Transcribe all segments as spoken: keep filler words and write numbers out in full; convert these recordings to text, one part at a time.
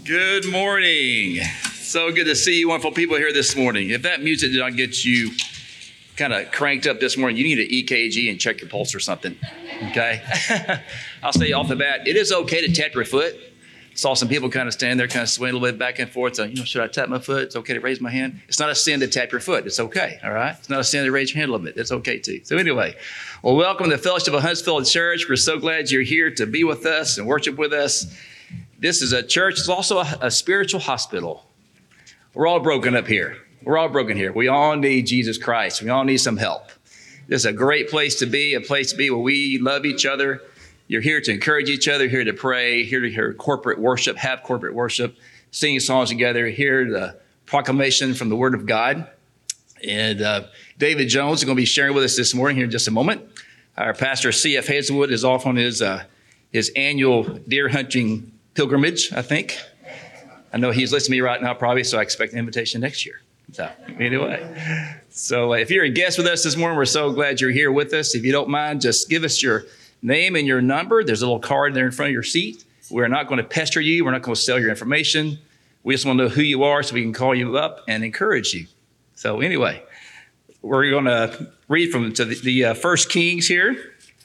Good morning. So good to see you wonderful people here this morning. If that music did not get you kind of cranked up this morning, you need an E K G and check your pulse or something, okay? I'll say off the bat, it is okay to tap your foot. Saw some people kind of stand there, kind of swaying a little bit back and forth. So, you know, should I tap my foot? It's okay to raise my hand. It's not a sin to tap your foot. It's okay, all right? It's not a sin to raise your hand a little bit. It's okay too. So anyway, well, welcome to the Fellowship of Huntsville Church. We're so glad you're here to be with us and worship with us. This is a church. It's also a, a spiritual hospital. We're all broken up here. We're all broken here. We all need Jesus Christ. We all need some help. This is a great place to be, a place to be where we love each other. You're here to encourage each other, here to pray, here to hear corporate worship, have corporate worship, singing songs together, hear the proclamation from the Word of God. And uh, David Jones is going to be sharing with us this morning here in just a moment. Our pastor, C F Hazelwood, is off on his uh, his annual deer hunting pilgrimage, I think. I know he's listening to me right now probably, so I expect an invitation next year. So anyway, so if you're a guest with us this morning, we're so glad you're here with us. If you don't mind, just give us your name and your number. There's a little card there in front of your seat. We're not going to pester you. We're not going to sell your information. We just want to know who you are so we can call you up and encourage you. So anyway, we're going to read from to the, the uh, First Kings here.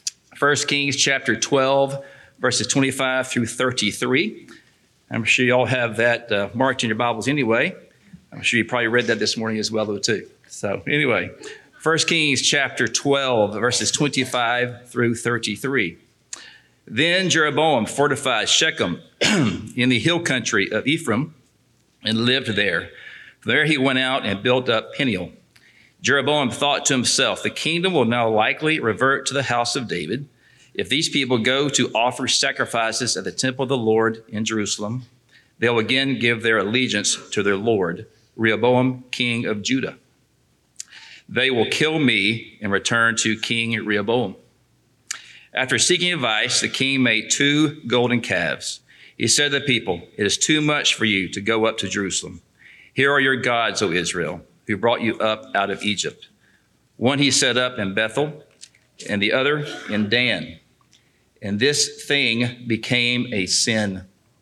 First Kings chapter twelve, verses twenty-five through thirty-three. I'm sure you all have that uh, marked in your Bibles anyway. I'm sure you probably read that this morning as well, though, too. So anyway, First Kings chapter twelve, verses twenty-five through thirty-three. Then Jeroboam fortified Shechem in the hill country of Ephraim and lived there. From there he went out and built up Peniel. Jeroboam thought to himself, the kingdom will now likely revert to the house of David. If these people go to offer sacrifices at the temple of the Lord in Jerusalem, they'll again give their allegiance to their Lord, Rehoboam, king of Judah. They will kill me and return to King Rehoboam. After seeking advice, the king made two golden calves. He said to the people, it is too much for you to go up to Jerusalem. Here are your gods, O Israel, who brought you up out of Egypt. One he set up in Bethel, and the other in Dan. And this thing became a sin.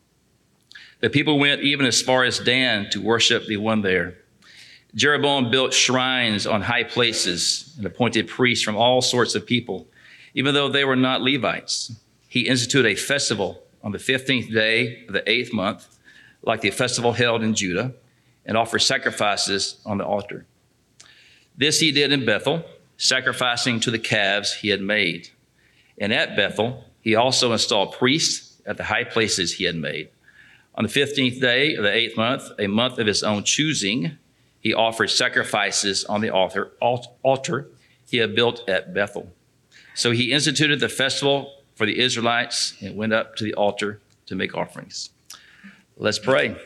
The people went even as far as Dan to worship the one there. Jeroboam built shrines on high places and appointed priests from all sorts of people, even though they were not Levites. He instituted a festival on the fifteenth day of the eighth month, like the festival held in Judah, and offered sacrifices on the altar. This he did in Bethel, sacrificing to the calves he had made. And at Bethel, he also installed priests at the high places he had made. On the fifteenth day of the eighth month, a month of his own choosing, he offered sacrifices on the altar, altar he had built at Bethel. So he instituted the festival for the Israelites and went up to the altar to make offerings. Let's pray.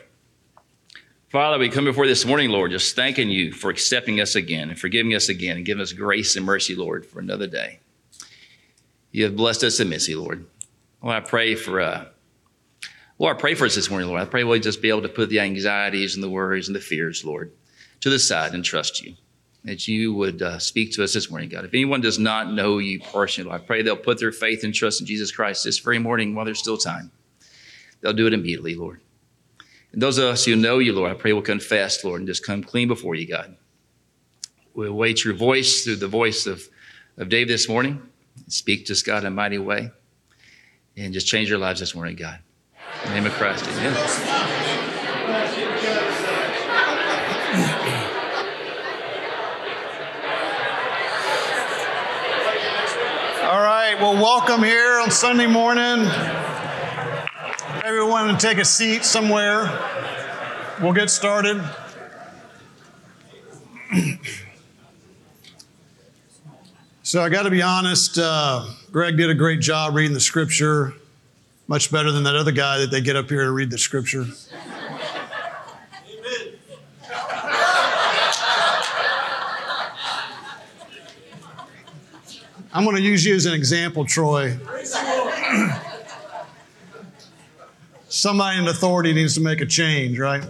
Father, we come before this morning, Lord, just thanking you for accepting us again and forgiving us again and giving us grace and mercy, Lord, for another day. You have blessed us immensely, Lord. Lord, I pray for, uh, Lord, I pray for us this morning, Lord. I pray we'll just be able to put the anxieties and the worries and the fears, Lord, to the side and trust you, that you would uh, speak to us this morning, God. If anyone does not know you personally, Lord, I pray they'll put their faith and trust in Jesus Christ this very morning while there's still time. They'll do it immediately, Lord. And those of us who know you, Lord, I pray we'll confess, Lord, and just come clean before you, God. We'll await your voice through the voice of, of Dave this morning. Speak to us, God, in a mighty way. And just change our lives this morning, God. In the name of Christ, amen. All right, well, welcome here on Sunday morning. Everyone to take a seat somewhere. We'll get started. So I got to be honest, uh, Greg did a great job reading the scripture, much better than that other guy that they get up here to read the scripture. I'm going to use you as an example, Troy. Somebody in authority needs to make a change, right?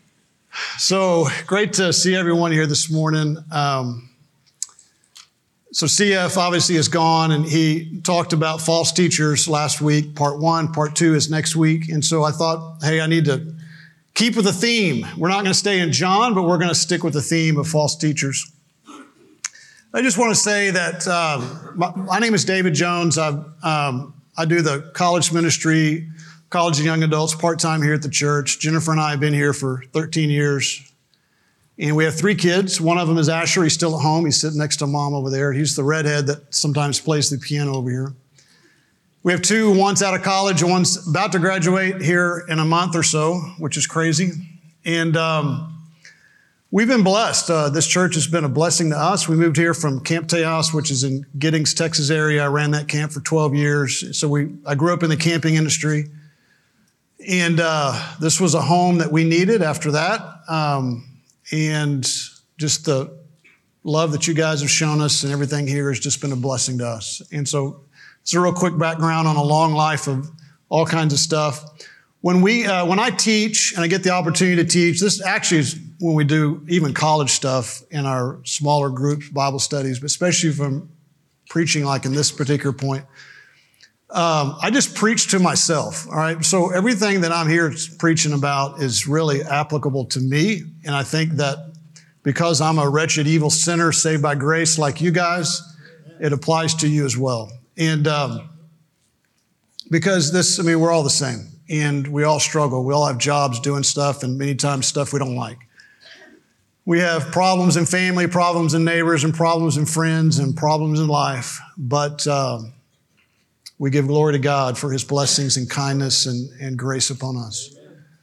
So great to see everyone here this morning. Um, So C F obviously is gone, and he talked about false teachers last week, part one. Part two is next week. And so I thought, hey, I need to keep with the theme. We're not going to stay in John, but we're going to stick with the theme of false teachers. I just want to say that um, my, my name is David Jones. I, um, I do the college ministry, college and young adults part-time here at the church. Jennifer and I have been here for thirteen years. And we have three kids. One of them is Asher. He's still at home. He's sitting next to Mom over there. He's the redhead that sometimes plays the piano over here. We have two. One's out of college and one's about to graduate here in a month or so, which is crazy. And um, we've been blessed. Uh, this church has been a blessing to us. We moved here from Camp Tejas, which is in Giddings, Texas area. I ran that camp for twelve years. So we, I grew up in the camping industry. And uh, this was a home that we needed after that. Um, And just the love that you guys have shown us and everything here has just been a blessing to us. And so it's a real quick background on a long life of all kinds of stuff. When we, uh, when I teach and I get the opportunity to teach, this actually is when we do even college stuff in our smaller groups, Bible studies, but especially if I'm preaching like in this particular point, Um, I just preach to myself, all right? So everything that I'm here preaching about is really applicable to me. And I think that because I'm a wretched, evil sinner saved by grace like you guys, it applies to you as well. And um, because this, I mean, we're all the same. And we all struggle. We all have jobs doing stuff, and many times stuff we don't like. We have problems in family, problems in neighbors, and problems in friends, and problems in life. But um, we give glory to God for his blessings and kindness and, and grace upon us.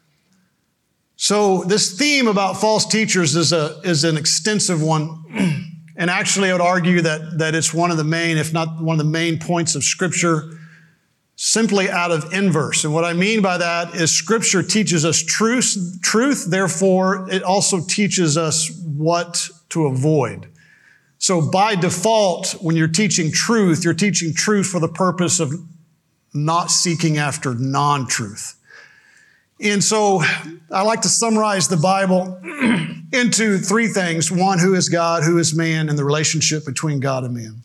So this theme about false teachers is a is an extensive one. And actually, I would argue that, that it's one of the main, if not one of the main points of Scripture, simply out of inverse. And what I mean by that is Scripture teaches us truth, truth, therefore it also teaches us what to avoid. So by default, when you're teaching truth, you're teaching truth for the purpose of not seeking after non-truth. And so I like to summarize the Bible into three things. One, who is God, who is man, and the relationship between God and man.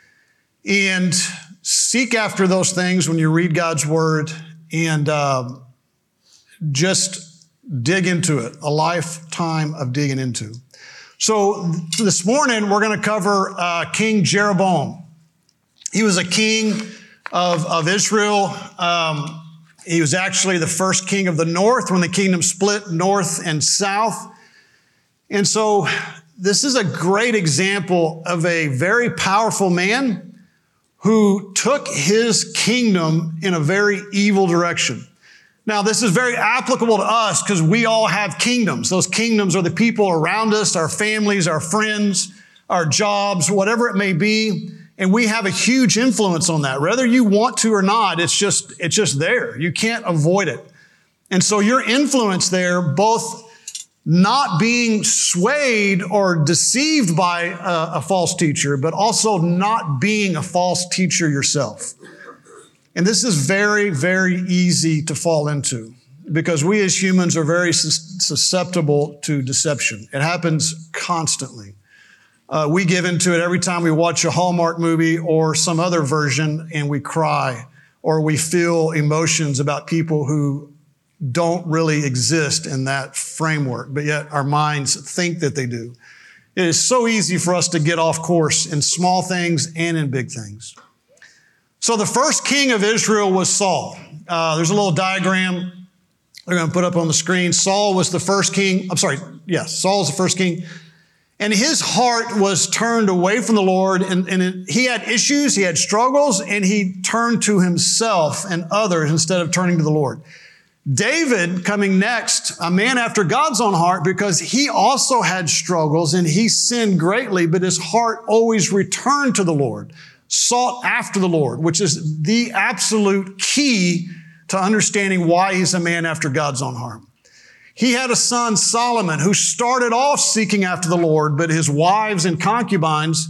And seek after those things when you read God's word, and uh, just dig into it, a lifetime of digging into. So this morning, we're going to cover uh, King Jeroboam. He was a king of, of Israel. Um, he was actually the first king of the north when the kingdom split north and south. And so this is a great example of a very powerful man who took his kingdom in a very evil direction. Now, this is very applicable to us because we all have kingdoms. Those kingdoms are the people around us, our families, our friends, our jobs, whatever it may be. And we have a huge influence on that. Whether you want to or not, it's just, it's just there. You can't avoid it. And so your influence there, both not being swayed or deceived by a, a false teacher, but also not being a false teacher yourself. And this is very, very easy to fall into because we as humans are very susceptible to deception. It happens constantly. Uh, we give into it every time we watch a Hallmark movie or some other version and we cry or we feel emotions about people who don't really exist in that framework, but yet our minds think that they do. It is so easy for us to get off course in small things and in big things. So the first king of Israel was Saul. Uh, there's a little diagram they're going to put up on the screen. Saul was the first king. I'm sorry. Yes, Saul was the first king. And his heart was turned away from the Lord. And, and it, he had issues, he had struggles, and he turned to himself and others instead of turning to the Lord. David coming next, a man after God's own heart, because he also had struggles and he sinned greatly, but his heart always returned to the Lord. Sought after the Lord, which is the absolute key to understanding why he's a man after God's own heart. He had a son, Solomon, who started off seeking after the Lord, but his wives and concubines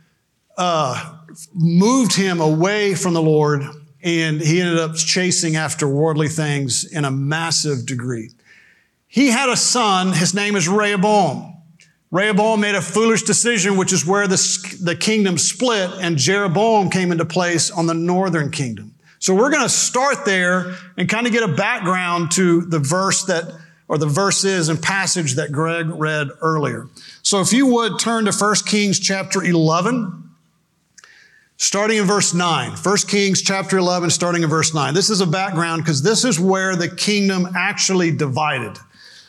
uh, moved him away from the Lord, and he ended up chasing after worldly things in a massive degree. He had a son, his name is Rehoboam. Rehoboam made a foolish decision, which is where the, the kingdom split, and Jeroboam came into place on the northern kingdom. So we're going to start there and kind of get a background to the verse that, or the verses and passage that Greg read earlier. So if you would turn to First Kings chapter eleven, starting in verse nine. First Kings chapter eleven, starting in verse nine. This is a background because this is where the kingdom actually divided.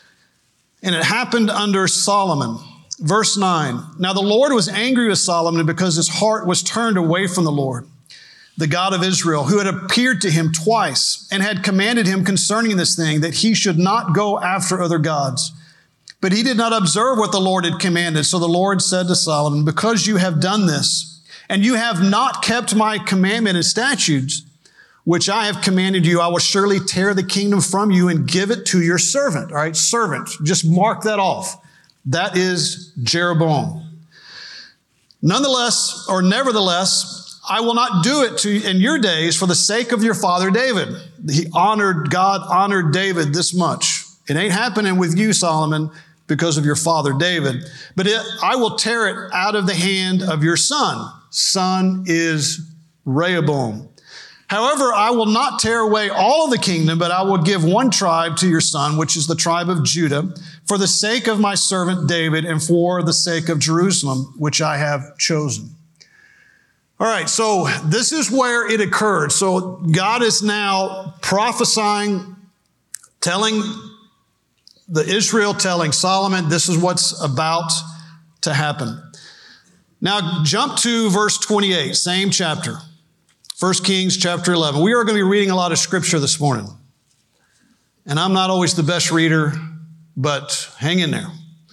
And it happened under Solomon. Verse nine. Now the Lord was angry with Solomon because his heart was turned away from the Lord, the God of Israel, who had appeared to him twice and had commanded him concerning this thing, that he should not go after other gods. But he did not observe what the Lord had commanded. So the Lord said to Solomon, because you have done this, and you have not kept my commandment and statutes, which I have commanded you, I will surely tear the kingdom from you and give it to your servant. All right, servant. Just mark that off. That is Jeroboam. Nonetheless, or nevertheless, I will not do it to in your days for the sake of your father David. He honored, God honored David this much. It ain't happening with you, Solomon, because of your father David. But it, I will tear it out of the hand of your son. Son is Rehoboam. However, I will not tear away all of the kingdom, but I will give one tribe to your son, which is the tribe of Judah, for the sake of my servant David and for the sake of Jerusalem, which I have chosen. All right, so this is where it occurred. So God is now prophesying, telling the Israel, telling Solomon, this is what's about to happen. Now jump to verse twenty-eight, same chapter. First Kings chapter eleven. We are going to be reading a lot of scripture this morning. And I'm not always the best reader, but hang in there.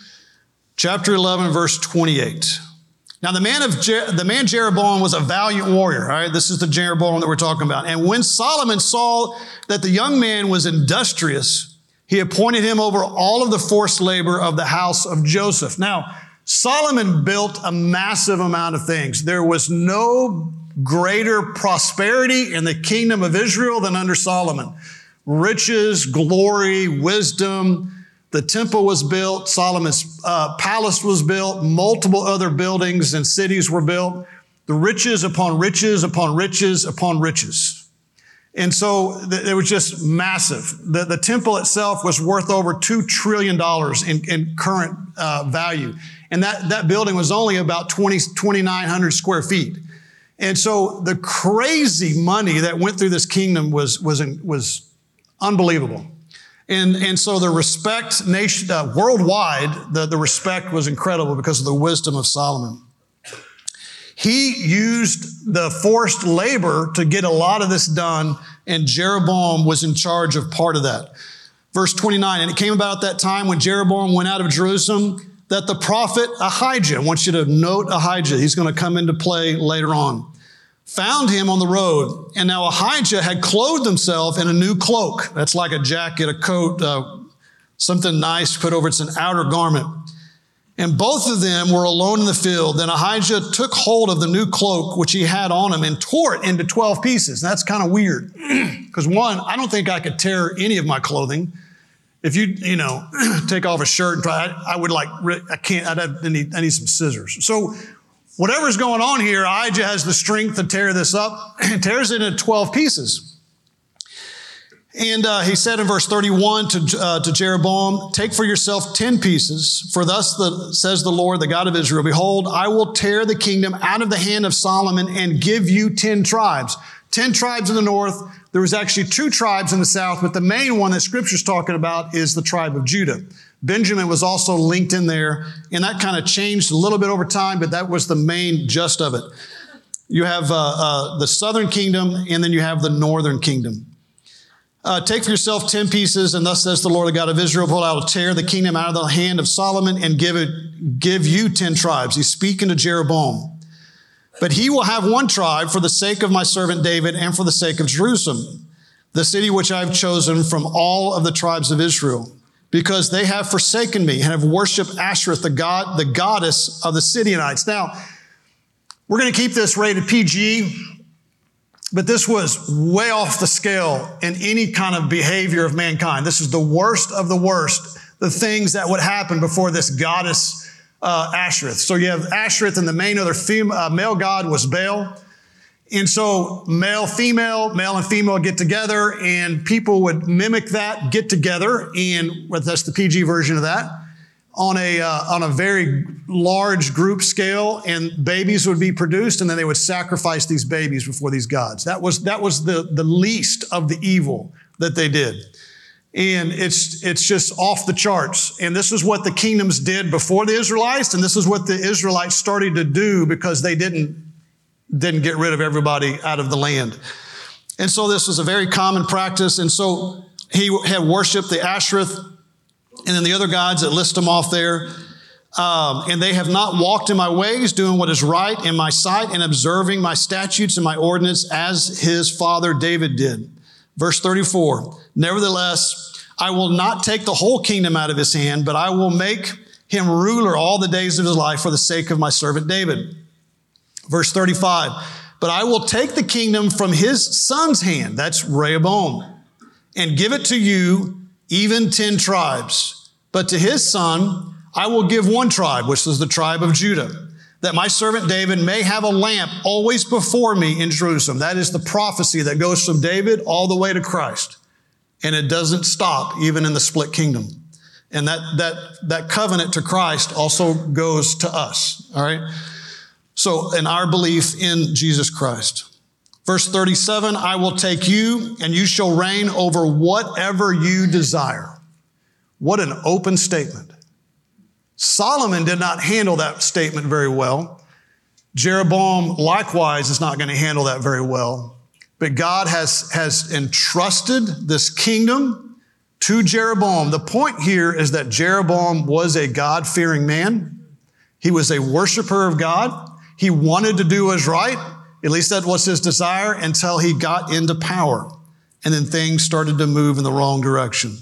Chapter eleven, verse twenty-eight. Now the man of Je- the man Jeroboam was a valiant warrior. All right, this is the Jeroboam that we're talking about. And when Solomon saw that the young man was industrious, he appointed him over all of the forced labor of the house of Joseph. Now, Solomon built a massive amount of things. There was no greater prosperity in the kingdom of Israel than under Solomon. Riches, glory, wisdom. The temple was built. Solomon's uh, palace was built. Multiple other buildings and cities were built. The riches upon riches upon riches upon riches. And so th- it was just massive. The, the temple itself was worth over two trillion dollars in, in current uh, value. And that, that building was only about twenty, twenty-nine hundred square feet. And so the crazy money that went through this kingdom was, was, was unbelievable. And, and so the respect nation, uh, worldwide, the, the respect was incredible because of the wisdom of Solomon. He used the forced labor to get a lot of this done, and Jeroboam was in charge of part of that. Verse twenty-nine, and it came about that time when Jeroboam went out of Jerusalem that the prophet Ahijah, I want you to note Ahijah, he's going to come into play later on, found him on the road. And now Ahijah had clothed himself in a new cloak. That's like a jacket, a coat, uh, something nice put over. It's an outer garment. And both of them were alone in the field. Then Ahijah took hold of the new cloak, which he had on him, and tore it into twelve pieces. And that's kind of weird. Because one, I don't think I could tear any of my clothing. If you, you know, take off a shirt and try, I, I would like, I can't, I'd have, I need, I need some scissors. So whatever's going on here, Ahijah has the strength to tear this up and tears it into twelve pieces. And uh, he said in verse thirty-one to, uh, to Jeroboam, take for yourself ten pieces, for thus the, says the Lord, the God of Israel, behold, I will tear the kingdom out of the hand of Solomon and give you ten tribes. Ten tribes in the north. There was actually two tribes in the south, but the main one that Scripture's talking about is the tribe of Judah. Benjamin was also linked in there, and that kind of changed a little bit over time, but that was the main gist of it. You have uh, uh, the southern kingdom, and then you have the northern kingdom. Uh, take for yourself ten pieces, and thus says the Lord, the God of Israel, behold, I will tear the kingdom out of the hand of Solomon and give it, give you ten tribes. He's speaking to Jeroboam. But he will have one tribe for the sake of my servant David and for the sake of Jerusalem, the city which I have chosen from all of the tribes of Israel, because they have forsaken me and have worshiped Ashereth, the god, the goddess of the Sidonites. Now, we're going to keep this rated P G, but this was way off the scale in any kind of behavior of mankind. This is the worst of the worst, the things that would happen before this goddess uh, Ashereth. So you have Ashereth, and the main other fem- uh, male god was Baal. And so male, female, male and female get together, and people would mimic that, get together, and well, that's the P G version of that, on a, uh, on a very large group scale, and babies would be produced, and then they would sacrifice these babies before these gods. That was, that was the, the least of the evil that they did. And it's, it's just off the charts. And this is what the kingdoms did before the Israelites, and this is what the Israelites started to do because they didn't, didn't get rid of everybody out of the land. And so this was a very common practice. And so he had worshiped the Ashereth, and then the other gods that list them off there. Um, and they have not walked in my ways, doing what is right in my sight and observing my statutes and my ordinance as his father David did. Verse thirty-four, nevertheless, I will not take the whole kingdom out of his hand, but I will make him ruler all the days of his life for the sake of my servant David. Verse thirty-five, but I will take the kingdom from his son's hand, that's Rehoboam, and give it to you, even ten tribes. But to his son, I will give one tribe, which is the tribe of Judah, that my servant David may have a lamp always before me in Jerusalem. That is the prophecy that goes from David all the way to Christ. And it doesn't stop even in the split kingdom. And that, that, that covenant to Christ also goes to us. All right. So in our belief in Jesus Christ. Verse thirty-seven, I will take you and you shall reign over whatever you desire. What an open statement. Solomon did not handle that statement very well. Jeroboam likewise is not going to handle that very well. But God has, has entrusted this kingdom to Jeroboam. The point here is that Jeroboam was a God-fearing man. He was a worshiper of God. He wanted to do what was right. At least that was his desire until he got into power. And then things started to move in the wrong direction.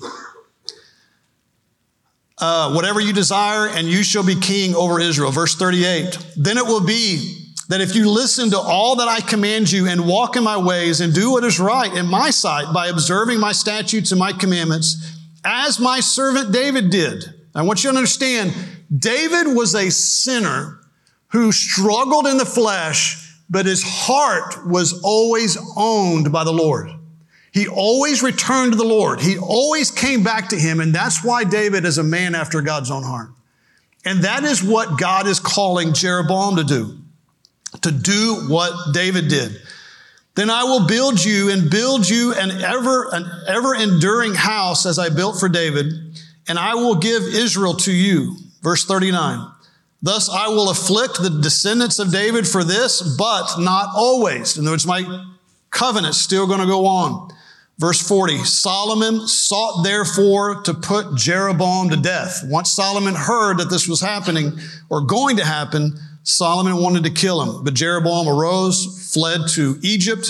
Uh, whatever you desire, and you shall be king over Israel. Verse thirty-eight. Then it will be that if you listen to all that I command you and walk in my ways and do what is right in my sight by observing my statutes and my commandments, as my servant David did. I want you to understand, David was a sinner who struggled in the flesh, but his heart was always owned by the Lord. He always returned to the Lord. He always came back to him. And that's why David is a man after God's own heart. And that is what God is calling Jeroboam to do, to do what David did. Then I will build you and build you an ever, an ever enduring house as I built for David, and I will give Israel to you. Verse thirty-nine. Thus I will afflict the descendants of David for this, but not always. In other words, my covenant's still going to go on. Verse forty, Solomon sought therefore to put Jeroboam to death. Once Solomon heard that this was happening or going to happen, Solomon wanted to kill him. But Jeroboam arose, fled to Egypt,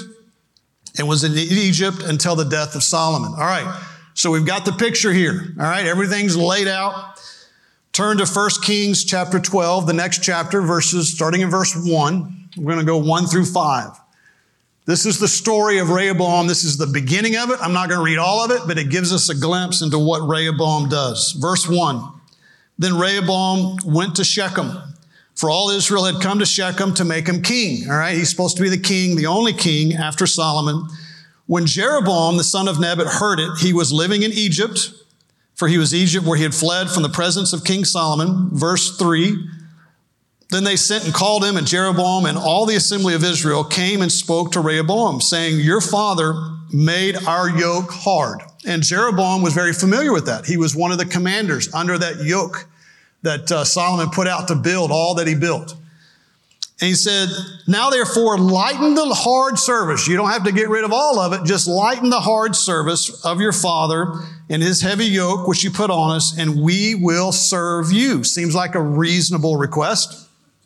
and was in Egypt until the death of Solomon. All right, so we've got the picture here. All right, everything's laid out. Turn to First Kings chapter twelve, the next chapter, verses starting in verse one. We're going to go one through five. This is the story of Rehoboam. This is the beginning of it. I'm not going to read all of it, but it gives us a glimpse into what Rehoboam does. Verse one, then Rehoboam went to Shechem, for all Israel had come to Shechem to make him king. All right, he's supposed to be the king, the only king after Solomon. When Jeroboam, the son of Nebat, heard it, he was living in Egypt, for he was Egypt where he had fled from the presence of King Solomon. Verse three, then they sent and called him, and Jeroboam and all the assembly of Israel came and spoke to Rehoboam, saying, your father made our yoke hard. And Jeroboam was very familiar with that. He was one of the commanders under that yoke that uh, Solomon put out to build all that he built. And he said, now therefore lighten the hard service. You don't have to get rid of all of it. Just lighten the hard service of your father and his heavy yoke, which you put on us, and we will serve you. Seems like a reasonable request.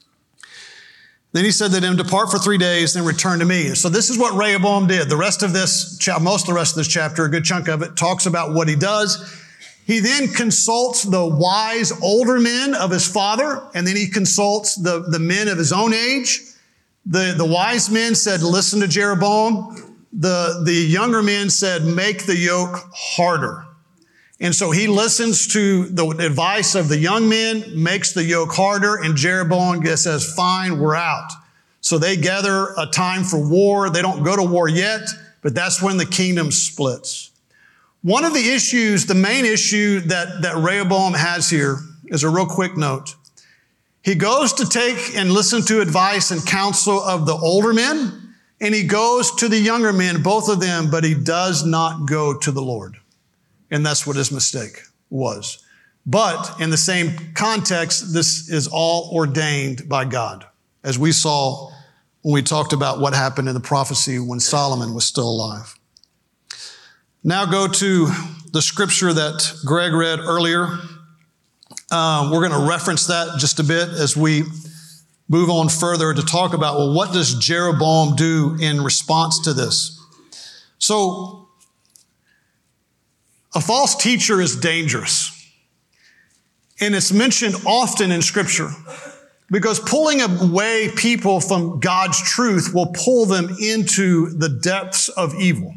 Then he said to them, depart for three days, then return to me. So this is what Rehoboam did. The rest of this, most of the rest of this chapter, a good chunk of it, talks about what he does. He then consults the wise older men of his father, and then he consults the, the men of his own age. The, the wise men said, listen to Jeroboam. The, the younger men said, make the yoke harder. And so he listens to the advice of the young men, makes the yoke harder, and Jeroboam says, fine, we're out. So they gather a time for war. They don't go to war yet, but that's when the kingdom splits. One of the issues, the main issue that, that Rehoboam has here is a real quick note. He goes to take and listen to advice and counsel of the older men, and he goes to the younger men, both of them, but he does not go to the Lord. And that's what his mistake was. But in the same context, this is all ordained by God, as we saw when we talked about what happened in the prophecy when Solomon was still alive. Now go to the scripture that Greg read earlier. Uh, we're going to reference that just a bit as we move on further to talk about, well, what does Jeroboam do in response to this? So, a false teacher is dangerous. And it's mentioned often in Scripture because pulling away people from God's truth will pull them into the depths of evil.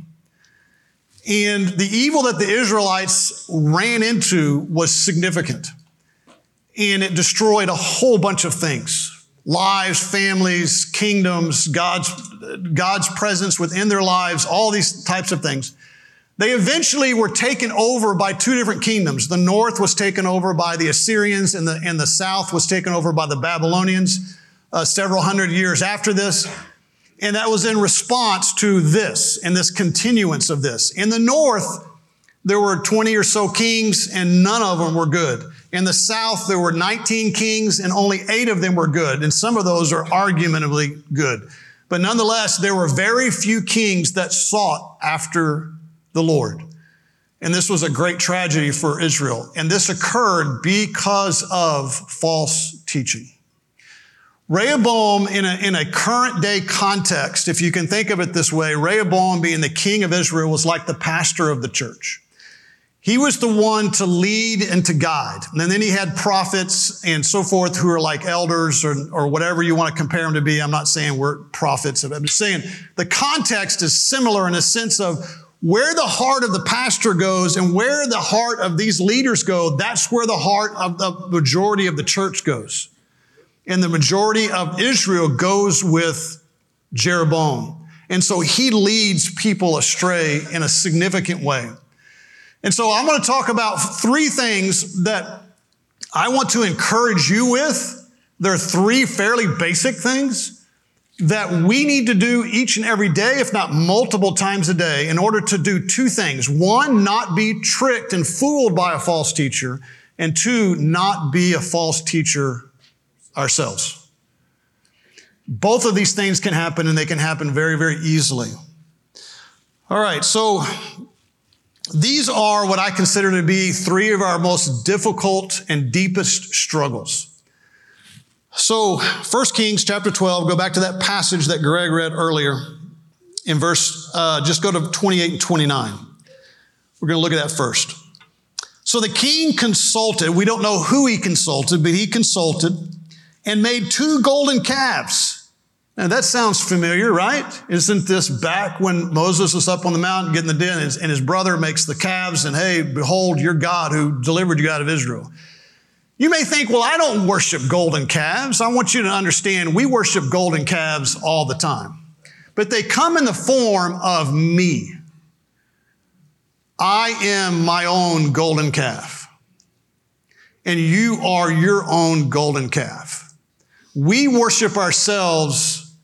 And the evil that the Israelites ran into was significant. And it destroyed a whole bunch of things. Lives, families, kingdoms, God's, God's presence within their lives, all these types of things. They eventually were taken over by two different kingdoms. The north was taken over by the Assyrians, and the, and the south was taken over by the Babylonians uh, several hundred years after this. And that was in response to this and this continuance of this. In the north, there were twenty or so kings, and none of them were good. In the south, there were nineteen kings, and only eight of them were good. And some of those are argumentably good. But nonetheless, there were very few kings that sought after the Lord. And this was a great tragedy for Israel. And this occurred because of false teaching. Rehoboam, in a, in a current day context, if you can think of it this way, Rehoboam being the king of Israel was like the pastor of the church. He was the one to lead and to guide. And then he had prophets and so forth who are like elders or, or whatever you want to compare them to be. I'm not saying we're prophets. I'm just saying the context is similar in a sense of where the heart of the pastor goes and where the heart of these leaders go, that's where the heart of the majority of the church goes. And the majority of Israel goes with Jeroboam. And so he leads people astray in a significant way. And so I'm going to talk about three things that I want to encourage you with. There are three fairly basic things that we need to do each and every day, if not multiple times a day, in order to do two things. One, not be tricked and fooled by a false teacher. And two, not be a false teacher ourselves. Both of these things can happen, and they can happen very, very easily. All right, so these are what I consider to be three of our most difficult and deepest struggles. So, First Kings chapter twelve, go back to that passage that Greg read earlier in verse, uh, just go to twenty-eight and twenty-nine. We're going to look at that first. So the king consulted, we don't know who he consulted, but he consulted and made two golden calves. Now that sounds familiar, right? Isn't this back when Moses was up on the mountain getting the den and his, and his brother makes the calves and, hey, behold your God who delivered you out of Israel. You may think, well, I don't worship golden calves. I want you to understand we worship golden calves all the time. But they come in the form of me. I am my own golden calf. And you are your own golden calf. We worship ourselves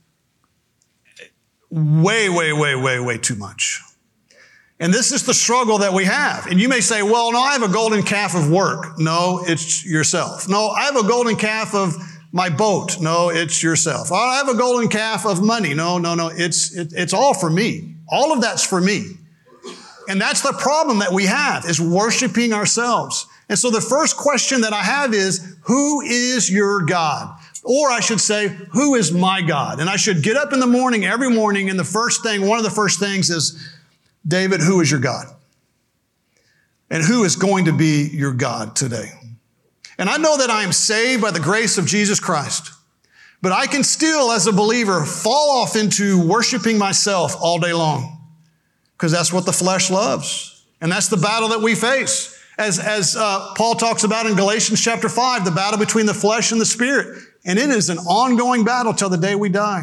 way, way, way, way, way too much. And this is the struggle that we have. And you may say, well, no, I have a golden calf of work. No, it's yourself. No, I have a golden calf of my boat. No, it's yourself. I have a golden calf of money. No, no, no, it's, it, it's all for me. All of that's for me. And that's the problem that we have, is worshiping ourselves. And so the first question that I have is, who is your God? Or I should say, who is my God? And I should get up in the morning, every morning, and the first thing, one of the first things is, David, who is your God? And who is going to be your God today? And I know that I am saved by the grace of Jesus Christ, but I can still, as a believer, fall off into worshiping myself all day long, because that's what the flesh loves. And that's the battle that we face. As, as uh, Paul talks about in Galatians chapter five, the battle between the flesh and the spirit. And it is an ongoing battle till the day we die.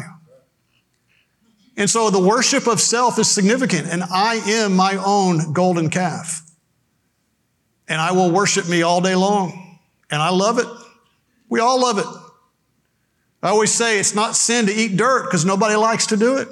And so the worship of self is significant. And I am my own golden calf. And I will worship me all day long. And I love it. We all love it. I always say it's not sin to eat dirt because nobody likes to do it.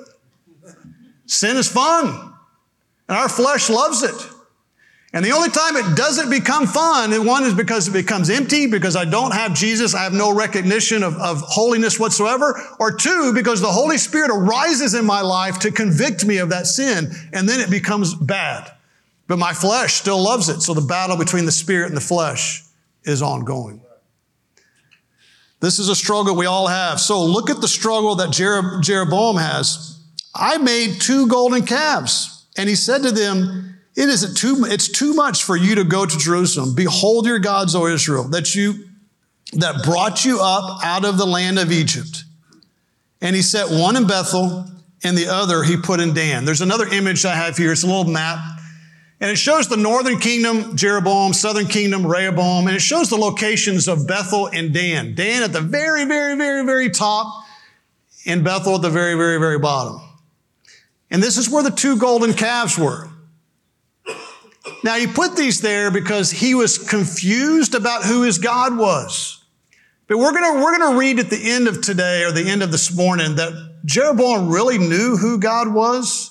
Sin is fun. And our flesh loves it. And the only time it doesn't become fun, and one is because it becomes empty, because I don't have Jesus, I have no recognition of, of holiness whatsoever, or two, because the Holy Spirit arises in my life to convict me of that sin, and then it becomes bad. But my flesh still loves it, so the battle between the Spirit and the flesh is ongoing. This is a struggle we all have. So look at the struggle that Jer- Jeroboam has. I made two golden calves, and he said to them, It isn't too, it's too much for you to go to Jerusalem. Behold your gods, O Israel, that you, that brought you up out of the land of Egypt. And he set one in Bethel and the other he put in Dan. There's another image I have here. It's a little map. And it shows the northern kingdom, Jeroboam, southern kingdom, Rehoboam. And it shows the locations of Bethel and Dan. Dan at the very, very, very, very top, and Bethel at the very, very, very bottom. And this is where the two golden calves were. Now, he put these there because he was confused about who his God was. But we're going to we're going to read at the end of today or the end of this morning that Jeroboam really knew who God was.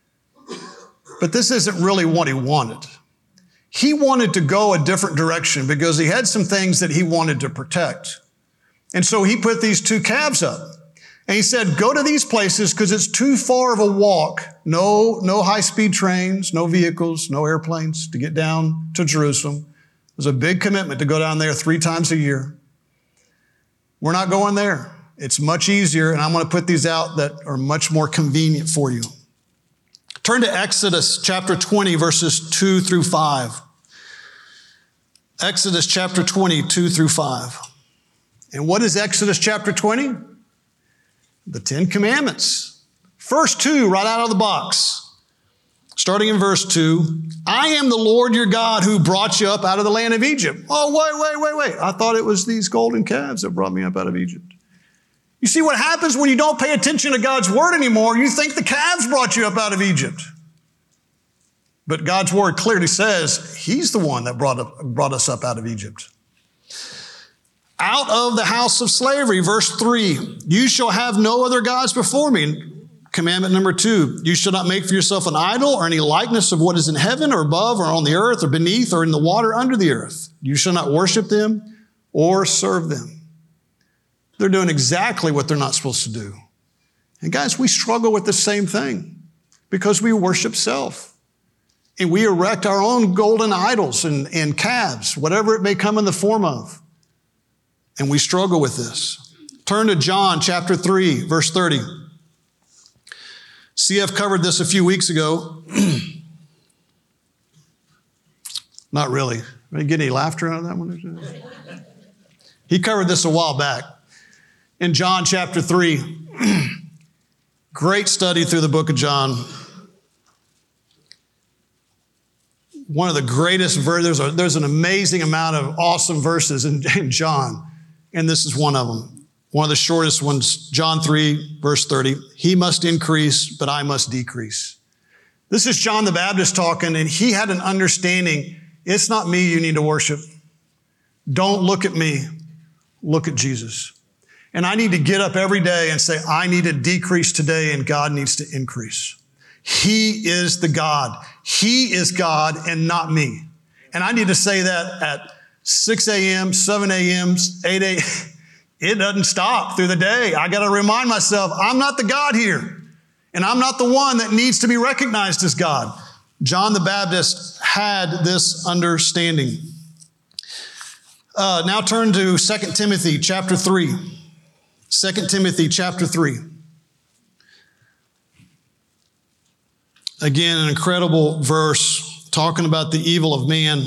But this isn't really what he wanted. He wanted to go a different direction because he had some things that he wanted to protect. And so he put these two calves up. And he said, go to these places because it's too far of a walk. No, no high-speed trains, no vehicles, no airplanes to get down to Jerusalem. It was a big commitment to go down there three times a year. We're not going there. It's much easier, and I'm going to put these out that are much more convenient for you. Turn to Exodus chapter twenty, verses two through five. Exodus chapter twenty, two through five. And what is Exodus chapter twenty? The Ten Commandments. First two right out of the box. Starting in verse two, I am the Lord your God who brought you up out of the land of Egypt. Oh, wait, wait, wait, wait. I thought it was these golden calves that brought me up out of Egypt. You see what happens when you don't pay attention to God's word anymore? You think the calves brought you up out of Egypt. But God's word clearly says he's the one that brought, up, brought us up out of Egypt. Out of the house of slavery, verse three, you shall have no other gods before me. Commandment number two, you shall not make for yourself an idol or any likeness of what is in heaven or above or on the earth or beneath or in the water under the earth. You shall not worship them or serve them. They're doing exactly what they're not supposed to do. And guys, we struggle with the same thing because we worship self. And we erect our own golden idols and, and calves, whatever it may come in the form of. And we struggle with this. Turn to John chapter three, verse thirty. C F covered this a few weeks ago. Not really. Did I get any laughter out of that one? He covered this a while back. In John chapter three, great study through the book of John. One of the greatest verses, there's, there's an amazing amount of awesome verses in, in John, and this is one of them. One of the shortest ones, John three, verse thirty. He must increase, but I must decrease. This is John the Baptist talking, and he had an understanding. It's not me you need to worship. Don't look at me. Look at Jesus. And I need to get up every day and say, I need to decrease today, and God needs to increase. He is the God. He is God and not me. And I need to say that at six a.m., seven a.m., eight a.m., it doesn't stop through the day. I got to remind myself, I'm not the God here. And I'm not the one that needs to be recognized as God. John the Baptist had this understanding. Uh, now turn to Second Timothy chapter three. Second Timothy chapter three. Again, an incredible verse talking about the evil of man.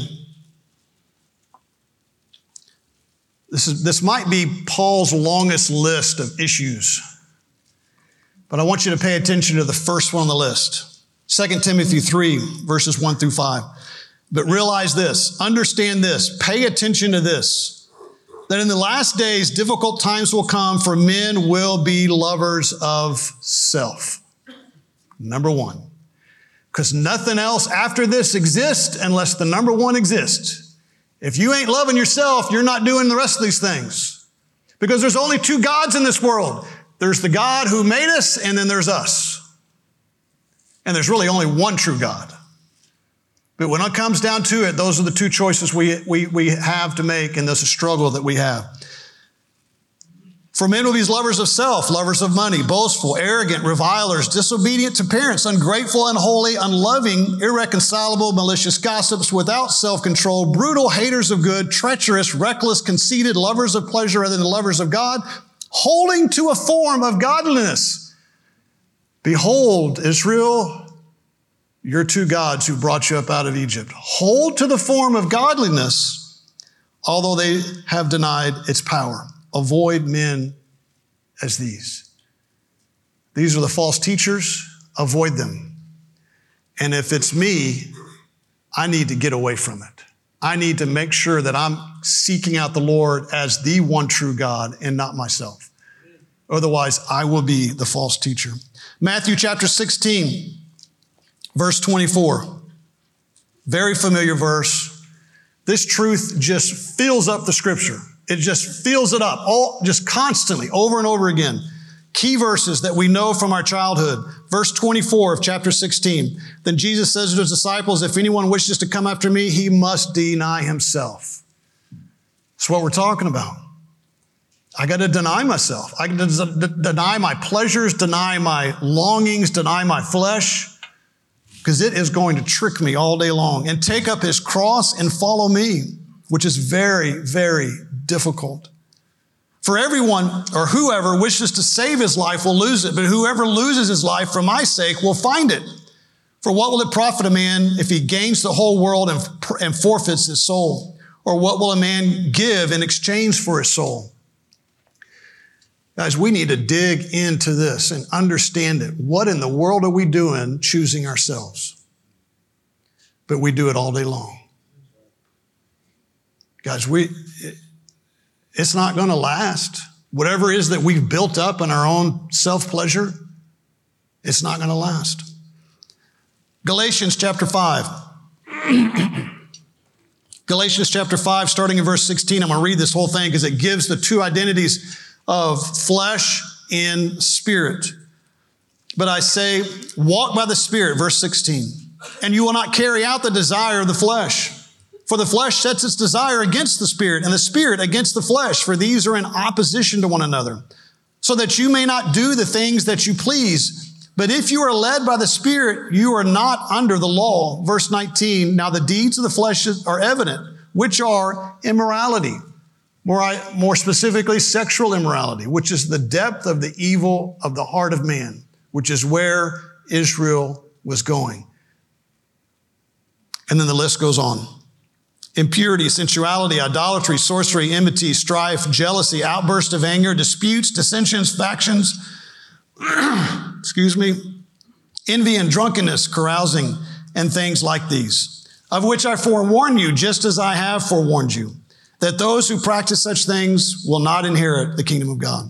This is, this might be Paul's longest list of issues, but I want you to pay attention to the first one on the list. Second Timothy three, verses one through five. But realize this, understand this, pay attention to this, that in the last days, difficult times will come, for men will be lovers of self. Number one, because nothing else after this exists unless the number one exists. If you ain't loving yourself, you're not doing the rest of these things. Because there's only two gods in this world. There's the God who made us, and then there's us. And there's really only one true God. But when it comes down to it, those are the two choices we, we, we have to make, and this is a struggle that we have. For men will be lovers of self, lovers of money, boastful, arrogant, revilers, disobedient to parents, ungrateful, unholy, unloving, irreconcilable, malicious gossips, without self-control, brutal, haters of good, treacherous, reckless, conceited, lovers of pleasure rather than lovers of God, holding to a form of godliness. Behold, Israel, your two gods who brought you up out of Egypt. Hold to the form of godliness, although they have denied its power. Avoid men as these. These are the false teachers. Avoid them. And if it's me, I need to get away from it. I need to make sure that I'm seeking out the Lord as the one true God and not myself. Otherwise, I will be the false teacher. Matthew chapter sixteen, verse twenty-four. Very familiar verse. This truth just fills up the scripture. It just fills it up, all just constantly, over and over again. Key verses that we know from our childhood. Verse twenty-four of chapter sixteen. Then Jesus says to his disciples, if anyone wishes to come after me, he must deny himself. That's what we're talking about. I got to deny myself. I got to d- deny my pleasures, deny my longings, deny my flesh, because it is going to trick me all day long. And take up his cross and follow me, which is very, very difficult. For everyone or whoever wishes to save his life will lose it, but whoever loses his life for my sake will find it. For what will it profit a man if he gains the whole world and, and forfeits his soul? Or what will a man give in exchange for his soul? Guys, we need to dig into this and understand it. What in the world are we doing choosing ourselves? But we do it all day long. Guys, we, it's not going to last. Whatever it is that we've built up in our own self-pleasure, it's not going to last. Galatians chapter five. Galatians chapter five, starting in verse sixteen. I'm going to read this whole thing because it gives the two identities of flesh and spirit. But I say, walk by the Spirit, verse sixteen, and you will not carry out the desire of the flesh. For the flesh sets its desire against the Spirit, and the Spirit against the flesh, for these are in opposition to one another, so that you may not do the things that you please. But if you are led by the Spirit, you are not under the law. Verse nineteen, now the deeds of the flesh are evident, which are immorality. More, more specifically, sexual immorality, which is the depth of the evil of the heart of man, which is where Israel was going. And then the list goes on. Impurity, sensuality, idolatry, sorcery, enmity, strife, jealousy, outburst of anger, disputes, dissensions, factions, excuse me, envy and drunkenness, carousing, and things like these, of which I forewarn you, just as I have forewarned you, that those who practice such things will not inherit the kingdom of God.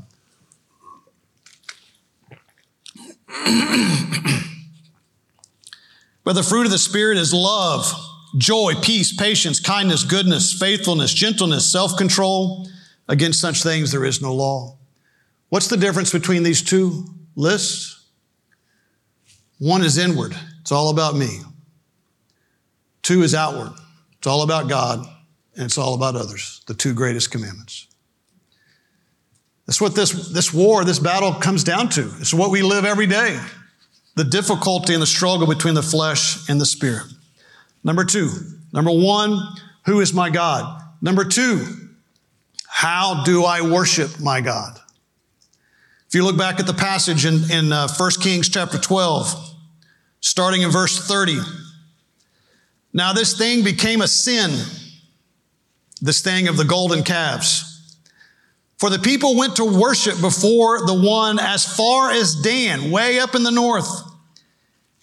But the fruit of the Spirit is love, joy, peace, patience, kindness, goodness, faithfulness, gentleness, self-control. Against such things there is no law. What's the difference between these two lists? One is inward. It's all about me. Two is outward. It's all about God, and it's all about others, the two greatest commandments. That's what this, this war, this battle comes down to. It's what we live every day. The difficulty and the struggle between the flesh and the Spirit. Number two, number one, who is my God? Number two, how do I worship my God? If you look back at the passage in, in uh, First Kings chapter twelve, starting in verse thirty. Now this thing became a sin, this thing of the golden calves. For the people went to worship before the one as far as Dan, way up in the north.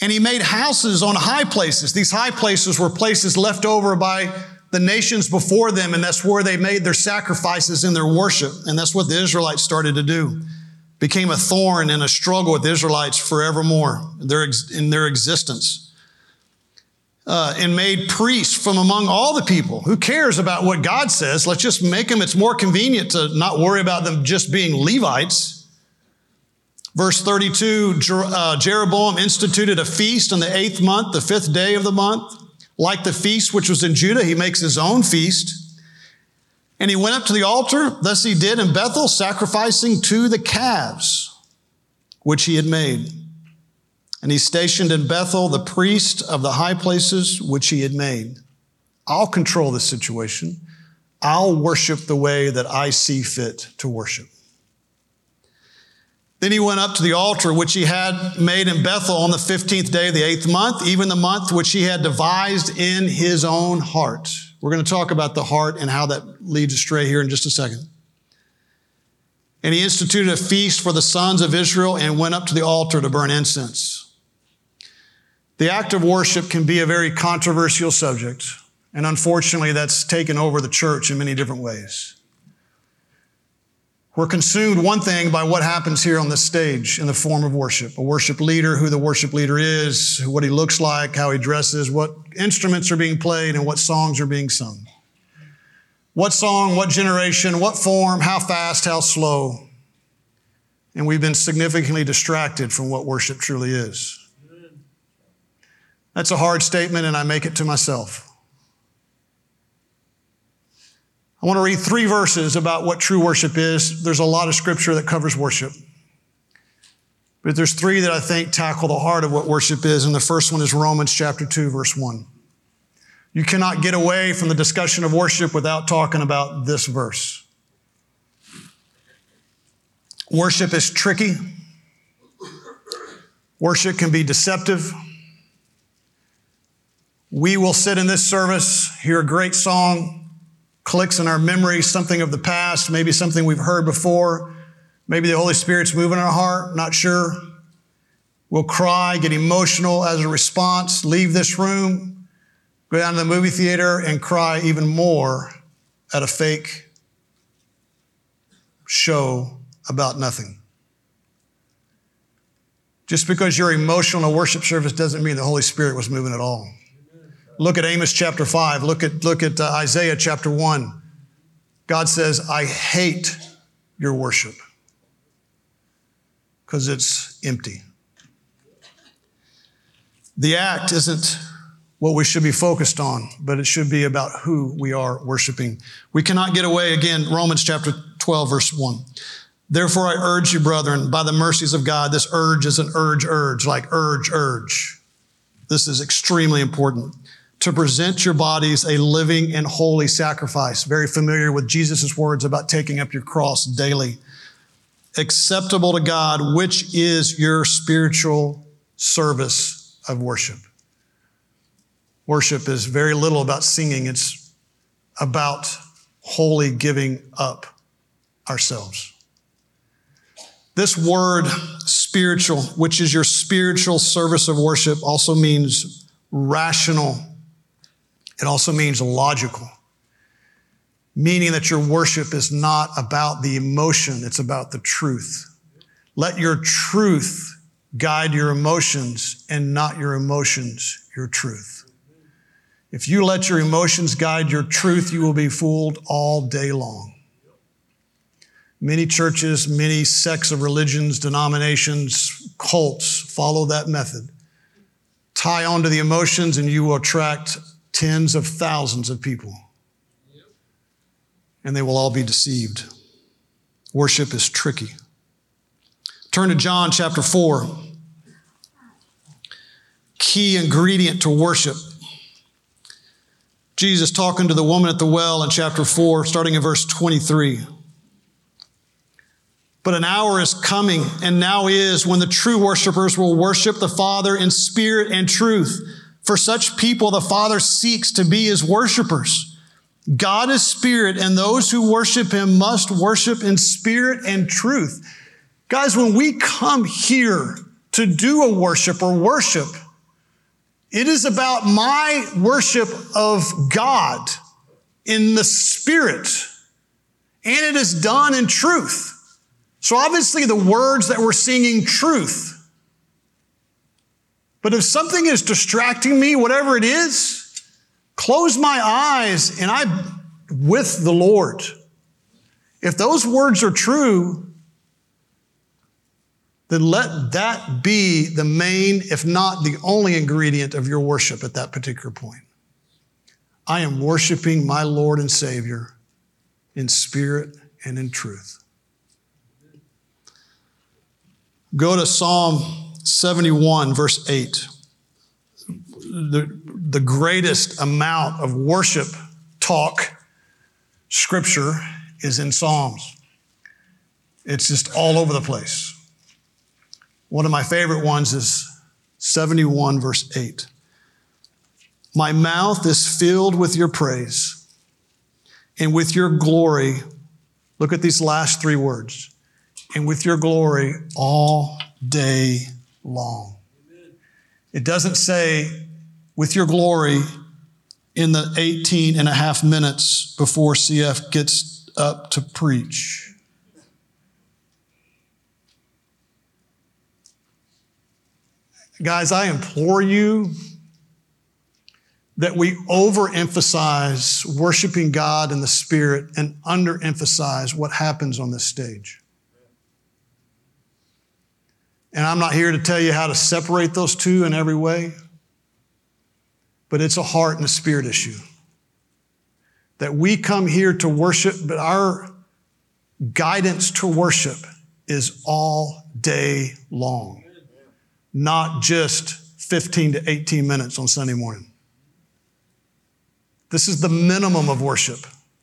And he made houses on high places. These high places were places left over by the nations before them, and that's where they made their sacrifices in their worship. And that's what the Israelites started to do. Became a thorn and a struggle with the Israelites forevermore in their, in their existence. Uh, and made priests from among all the people. Who cares about what God says? Let's just make them. It's more convenient to not worry about them just being Levites. Verse thirty-two, Jer- uh, Jeroboam instituted a feast on the eighth month, the fifth day of the month. Like the feast which was in Judah, he makes his own feast. And he went up to the altar, thus he did in Bethel, sacrificing to the calves which he had made. And he stationed in Bethel the priest of the high places which he had made. I'll control this situation. I'll worship the way that I see fit to worship. Then he went up to the altar which he had made in Bethel on the fifteenth day of the eighth month, even the month which he had devised in his own heart. We're going to talk about the heart and how that leads astray here in just a second. And he instituted a feast for the sons of Israel and went up to the altar to burn incense. The act of worship can be a very controversial subject, and unfortunately that's taken over the church in many different ways. We're consumed, one thing, by what happens here on this stage in the form of worship. A worship leader, who the worship leader is, what he looks like, how he dresses, what instruments are being played, and what songs are being sung. What song, what generation, what form, how fast, how slow. And we've been significantly distracted from what worship truly is. That's a hard statement, and I make it to myself. I want to read three verses about what true worship is. There's a lot of scripture that covers worship. But there's three that I think tackle the heart of what worship is. And the first one is Romans chapter two, verse one. You cannot get away from the discussion of worship without talking about this verse. Worship is tricky. Worship can be deceptive. We will sit in this service, hear a great song, clicks in our memory, something of the past, maybe something we've heard before. Maybe the Holy Spirit's moving in our heart, not sure. We'll cry, get emotional as a response, leave this room, go down to the movie theater and cry even more at a fake show about nothing. Just because you're emotional in a worship service doesn't mean the Holy Spirit was moving at all. Look at Amos chapter five. Look at, look at uh, Isaiah chapter one. God says, I hate your worship because it's empty. The act isn't what we should be focused on, but it should be about who we are worshiping. We cannot get away, again, Romans chapter twelve, verse one. Therefore, I urge you, brethren, by the mercies of God, this urge is an urge, urge, like urge, urge. This is extremely important. To present your bodies a living and holy sacrifice. Very familiar with Jesus' words about taking up your cross daily. Acceptable to God, which is your spiritual service of worship. Worship is very little about singing. It's about wholly giving up ourselves. This word, spiritual, which is your spiritual service of worship, also means rational. It also means logical, meaning that your worship is not about the emotion, it's about the truth. Let your truth guide your emotions and not your emotions your truth. If you let your emotions guide your truth, you will be fooled all day long. Many churches, many sects of religions, denominations, cults follow that method. Tie onto the emotions and you will attract tens of thousands of people. And they will all be deceived. Worship is tricky. Turn to John chapter four. Key ingredient to worship. Jesus talking to the woman at the well in chapter four, starting in verse twenty-three. But an hour is coming, and now is, when the true worshipers will worship the Father in spirit and truth. For such people, the Father seeks to be his worshipers. God is spirit, and those who worship him must worship in spirit and truth. Guys, when we come here to do a worship or worship, It is about my worship of God in the Spirit. And it is done in truth. So obviously the words that we're singing, truth. But if something is distracting me, whatever it is, close my eyes and I'm with the Lord. If those words are true, then let that be the main, if not the only ingredient of your worship at that particular point. I am worshiping my Lord and Savior in spirit and in truth. Go to Psalm seventy-one, verse eight. The, the greatest amount of worship talk, scripture, is in Psalms. It's just all over the place. One of my favorite ones is seventy-one, verse eight. My mouth is filled with your praise and with your glory. Look at these last three words. And with your glory all day long. Amen. It doesn't say with your glory in the eighteen and a half minutes before C F gets up to preach. Guys, I implore you that we overemphasize worshiping God in the Spirit and underemphasize what happens on this stage. And I'm not here to tell you how to separate those two in every way, but it's a heart and a spirit issue. That we come here to worship, but our guidance to worship is all day long, not just fifteen to eighteen minutes on Sunday morning. This is the minimum of worship.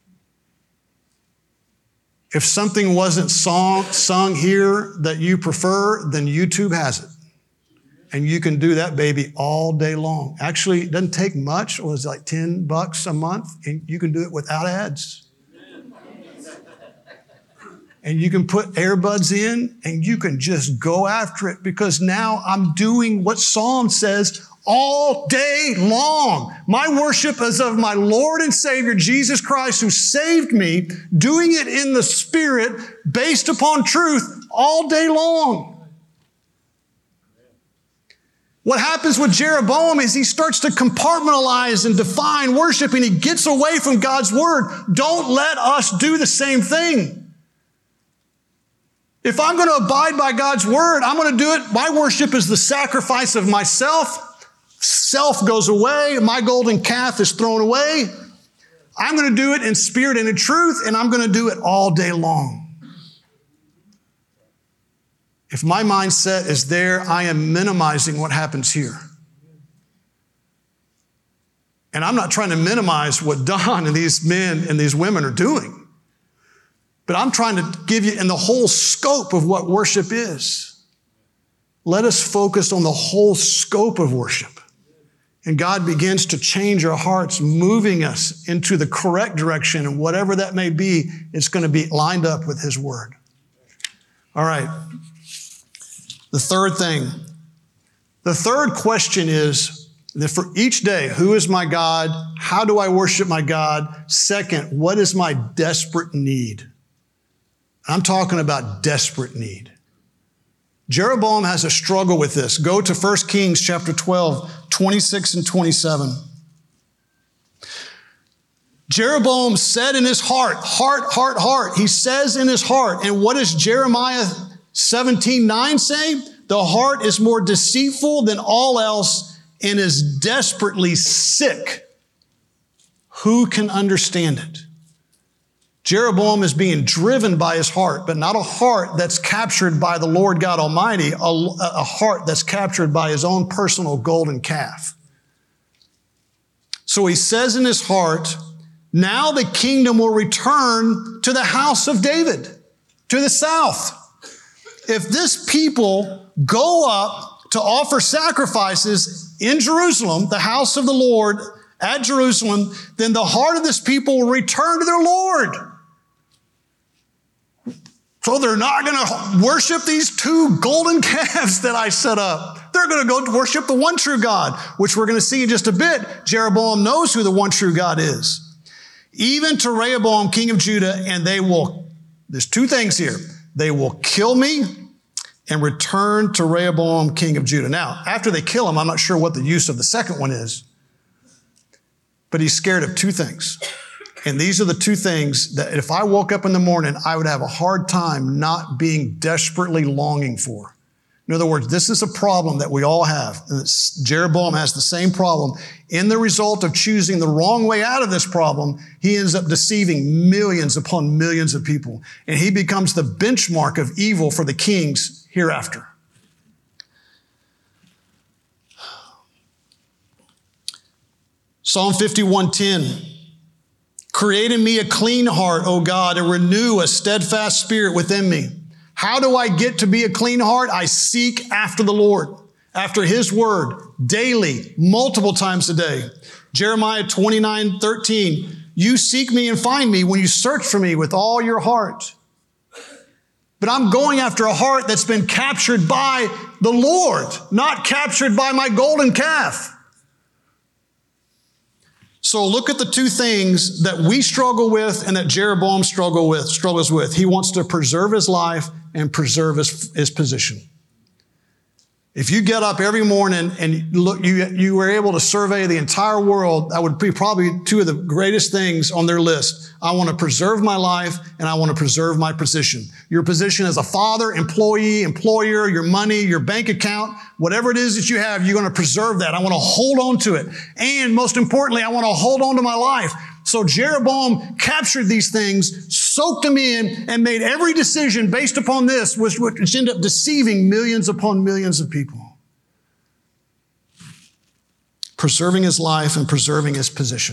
If something wasn't song, sung here that you prefer, then YouTube has it. And you can do that, baby, all day long. Actually, it doesn't take much. It was like ten bucks a month, and you can do it without ads. And you can put earbuds in, and you can just go after it, because now I'm doing what Psalm says all day long. My worship is of my Lord and Savior, Jesus Christ, who saved me, doing it in the Spirit, based upon truth, all day long. What happens with Jeroboam is he starts to compartmentalize and define worship, and he gets away from God's Word. Don't let us do the same thing. If I'm going to abide by God's Word, I'm going to do it. My worship is the sacrifice of myself. Self goes away. My golden calf is thrown away. I'm going to do it in spirit and in truth, and I'm going to do it all day long. If my mindset is there, I am minimizing what happens here. And I'm not trying to minimize what Don and these men and these women are doing. But I'm trying to give you in the whole scope of what worship is. Let us focus on the whole scope of worship. And God begins to change our hearts, moving us into the correct direction. And whatever that may be, it's going to be lined up with His Word. All right. The third thing. The third question is that for each day, who is my God? How do I worship my God? Second, what is my desperate need? I'm talking about desperate need. Jeroboam has a struggle with this. Go to First Kings chapter twelve, twenty-six and twenty-seven. Jeroboam said in his heart, heart, heart, heart. He says in his heart. And what does Jeremiah seventeen nine say? The heart is more deceitful than all else and is desperately sick. Who can understand it? Jeroboam is being driven by his heart, but not a heart that's captured by the Lord God Almighty, a, a heart that's captured by his own personal golden calf. So he says in his heart, now the kingdom will return to the house of David, to the south. If this people go up to offer sacrifices in Jerusalem, the house of the Lord at Jerusalem, then the heart of this people will return to their Lord. So they're not going to worship these two golden calves that I set up. They're They're going to go worship the one true God, which we're going to see in just a bit. Jeroboam knows who the one true God is. Even to Rehoboam, king of Judah, and they will, there's two things here. They will kill me and return to Rehoboam, king of Judah. Now, after they kill him, I'm not sure what the use of the second one is, but he's scared of two things. And these are the two things that if I woke up in the morning, I would have a hard time not being desperately longing for. In other words, this is a problem that we all have. And Jeroboam has the same problem. In the result of choosing the wrong way out of this problem, he ends up deceiving millions upon millions of people. And he becomes the benchmark of evil for the kings hereafter. Psalm fifty-one ten. Create in me a clean heart, O God, and renew a steadfast spirit within me. How do I get to be a clean heart? I seek after the Lord, after His word, daily, multiple times a day. Jeremiah twenty-nine thirteen, you seek me and find me when you search for me with all your heart. But I'm going after a heart that's been captured by the Lord, not captured by my golden calf. So look at the two things that we struggle with and that Jeroboam struggle with, struggles with. He wants to preserve his life and preserve his, his position. If you get up every morning and look, you, you were able to survey the entire world, that would be probably two of the greatest things on their list. I want to preserve my life and I want to preserve my position. Your position as a father, employee, employer, your money, your bank account, whatever it is that you have, you're going to preserve that. I want to hold on to it. And most importantly, I want to hold on to my life. So Jeroboam captured these things, soaked them in, and made every decision based upon this, which, which ended up deceiving millions upon millions of people. Preserving his life and preserving his position.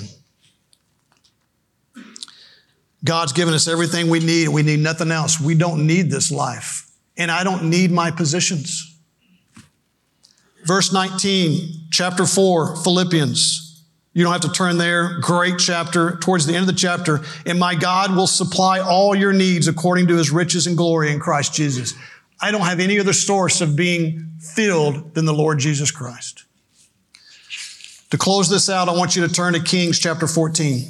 God's given us everything we need. We need nothing else. We don't need this life. And I don't need my positions. Verse nineteen, chapter four, Philippians. You don't have to turn there. Great chapter. Towards the end of the chapter. And my God will supply all your needs according to His riches and glory in Christ Jesus. I don't have any other source of being filled than the Lord Jesus Christ. To close this out, I want you to turn to Kings chapter fourteen.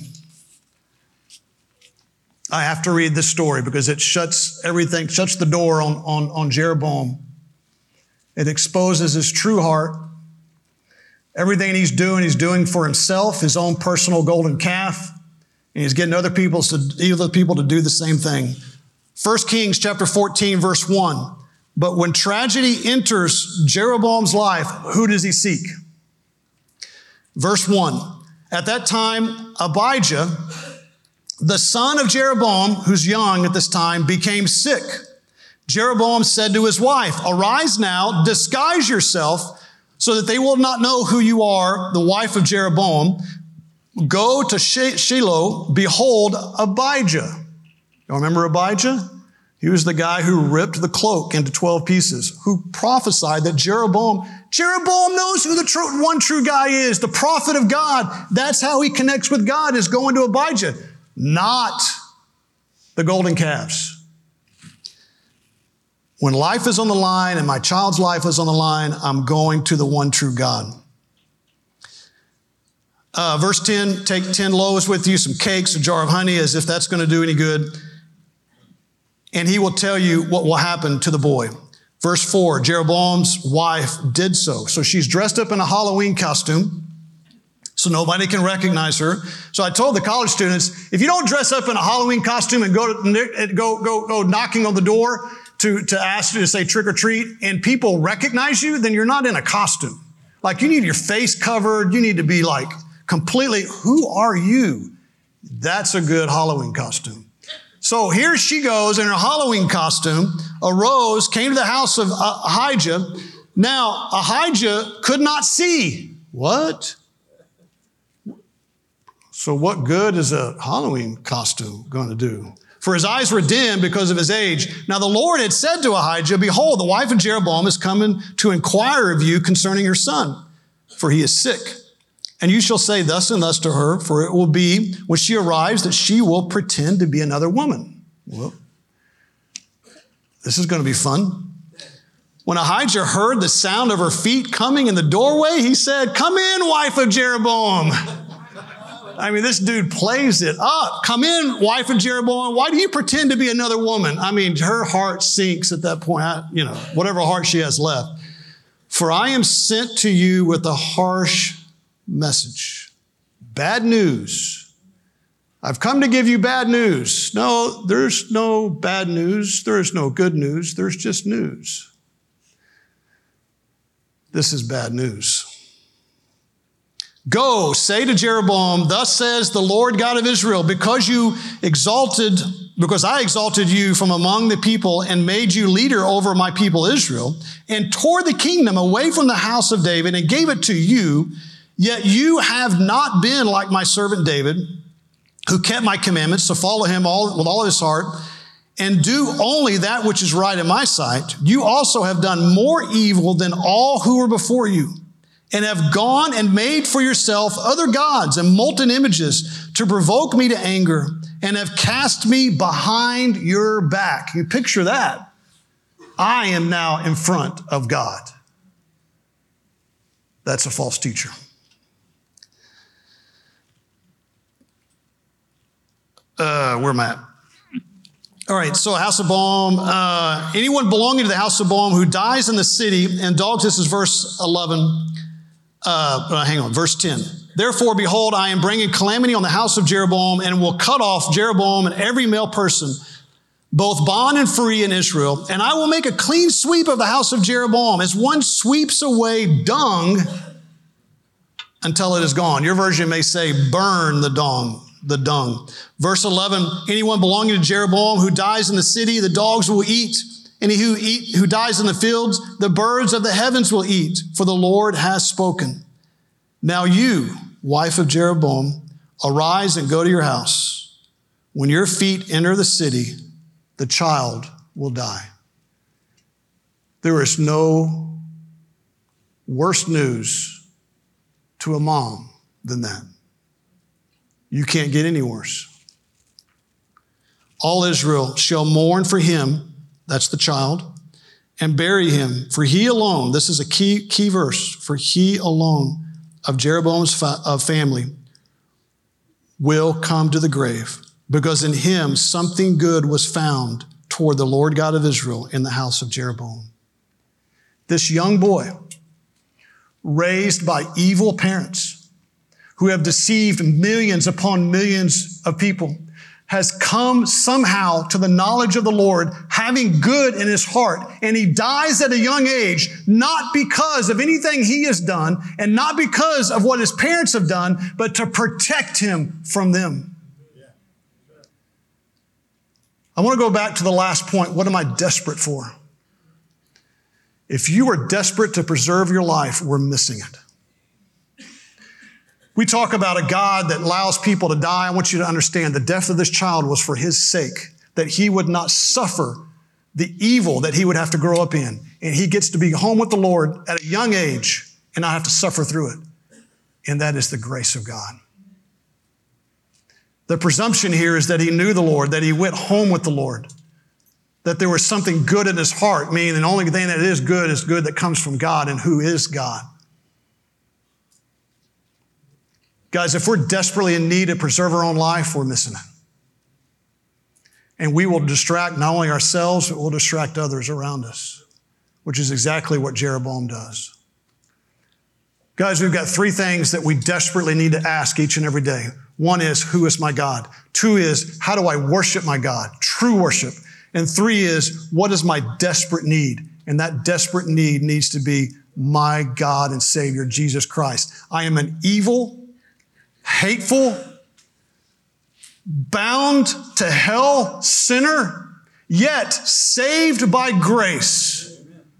I have to read this story because it shuts everything, shuts the door on, on, on Jeroboam. It exposes his true heart. Everything he's doing, he's doing for himself, his own personal golden calf. And he's getting other people to, other people to do the same thing. First Kings chapter fourteen, verse one. But when tragedy enters Jeroboam's life, who does he seek? Verse one. At that time, Abijah, the son of Jeroboam, who's young at this time, became sick. Jeroboam said to his wife, arise now, disguise yourself, so that they will not know who you are, the wife of Jeroboam. Go to Shiloh, behold Abijah. You remember Abijah? He was the guy who ripped the cloak into twelve pieces, who prophesied that Jeroboam, Jeroboam knows who the true, one true guy is, the prophet of God. That's how he connects with God, is going to Abijah, not the golden calves. When life is on the line and my child's life is on the line, I'm going to the one true God. Uh, verse ten, take ten loaves with you, some cakes, a jar of honey, as if that's going to do any good. And he will tell you what will happen to the boy. Verse four, Jeroboam's wife did so. So she's dressed up in a Halloween costume, so nobody can recognize her. So I told the college students, if you don't dress up in a Halloween costume and go to, go go go knocking on the door to, to ask you to say trick or treat, and people recognize you, then you're not in a costume. Like, you need your face covered. You need to be like completely, who are you? That's a good Halloween costume. So here she goes in her Halloween costume, arose, came to the house of Ahijah. Now, Ahijah could not see. What? So what good is a Halloween costume going to do? For his eyes were dim because of his age. Now the Lord had said to Ahijah, behold, the wife of Jeroboam is coming to inquire of you concerning her son, for he is sick. And you shall say thus and thus to her, for it will be when she arrives that she will pretend to be another woman. Well, this is going to be fun. When Ahijah heard the sound of her feet coming in the doorway, he said, "Come in, wife of Jeroboam." I mean, this dude plays it up. "Come in, wife of Jeroboam. Why do you pretend to be another woman?" I mean, her heart sinks at that point, I, you know, whatever heart she has left. "For I am sent to you with a harsh message." Bad news. I've come to give you bad news. No, there's no bad news. There's no good news. There's just news. This is bad news. "Go, say to Jeroboam, thus says the Lord God of Israel, because you exalted, because I exalted you from among the people and made you leader over my people Israel, and tore the kingdom away from the house of David and gave it to you, yet you have not been like my servant David, who kept my commandments to follow him all, with all of his heart, and do only that which is right in my sight. You also have done more evil than all who were before you, and have gone and made for yourself other gods and molten images to provoke me to anger, and have cast me behind your back." You picture that. I am now in front of God. That's a false teacher. Uh, where am I at? All right, so house of Boam, uh, anyone belonging to the house of Boam who dies in the city, and dogs, this is verse eleven, uh, hang on, verse ten. "Therefore, behold, I am bringing calamity on the house of Jeroboam, and will cut off Jeroboam and every male person, both bond and free in Israel, and I will make a clean sweep of the house of Jeroboam, as one sweeps away dung until it is gone." Your version may say, "burn the dung." The dung. Verse eleven, "Anyone belonging to Jeroboam who dies in the city, the dogs will eat. And he who eat, who dies in the fields, the birds of the heavens will eat, for the Lord has spoken. Now you, wife of Jeroboam, arise and go to your house. When your feet enter the city, the child will die." There is no worse news to a mom than that. You can't get any worse. "All Israel shall mourn for him," that's the child, "and bury him, for he alone," this is a key, key verse, "for he alone of Jeroboam's fa- of family will come to the grave, because in him something good was found toward the Lord God of Israel in the house of Jeroboam." This young boy, raised by evil parents, who have deceived millions upon millions of people, has come somehow to the knowledge of the Lord, having good in his heart. And he dies at a young age, not because of anything he has done, and not because of what his parents have done, but to protect him from them. I want to go back to the last point. What am I desperate for? If you are desperate to preserve your life, we're missing it. We talk about a God that allows people to die. I want you to understand the death of this child was for his sake, that he would not suffer the evil that he would have to grow up in. And he gets to be home with the Lord at a young age and not have to suffer through it. And that is the grace of God. The presumption here is that he knew the Lord, that he went home with the Lord, that there was something good in his heart, meaning the only thing that is good is good that comes from God, and who is God. Guys, if we're desperately in need to preserve our own life, we're missing it. And we will distract not only ourselves, but we'll distract others around us, which is exactly what Jeroboam does. Guys, we've got three things that we desperately need to ask each and every day. One is, who is my God? Two is, how do I worship my God? True worship. And three is, what is my desperate need? And that desperate need needs to be my God and Savior, Jesus Christ. I am an evil, hateful, bound to hell sinner, yet saved by grace.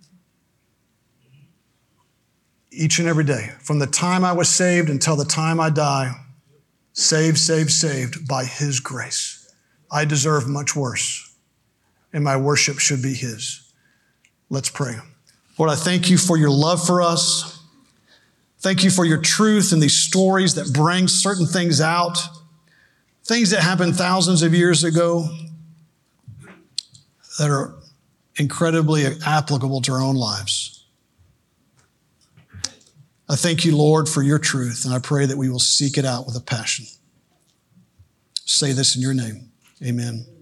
Each and every day, from the time I was saved until the time I die, saved, saved, saved by his grace. I deserve much worse, and my worship should be his. Let's pray. Lord, I thank you for your love for us. Thank you for your truth and these stories that bring certain things out, things that happened thousands of years ago that are incredibly applicable to our own lives. I thank you, Lord, for your truth, and I pray that we will seek it out with a passion. Say this in your name. Amen.